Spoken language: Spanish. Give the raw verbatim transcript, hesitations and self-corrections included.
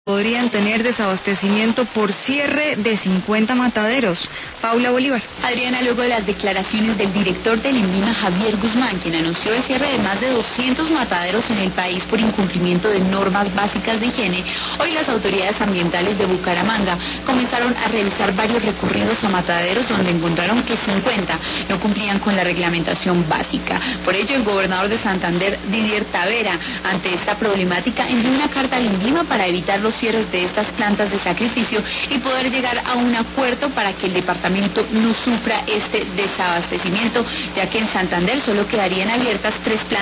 Podrían tener desabastecimiento por cierre de cincuenta mataderos. Paula Bolívar. Adriana, luego de las declaraciones del director del INVIMA, Javier Guzmán, quien anunció el cierre de más de doscientos mataderos en el país por incumplimiento de normas básicas de higiene, hoy las autoridades ambientales de Bucaramanga comenzaron a realizar varios recorridos a mataderos donde encontraron que cincuenta no cumplían con la reglamentación básica. Por ello, el gobernador de Santander, Didier Tavera, ante esta problemática, envió una carta al INVIMA para evitar los cierres de estas plantas de sacrificio y poder llegar a un acuerdo para que el departamento no sufra este desabastecimiento, ya que en Santander solo quedarían abiertas tres plantas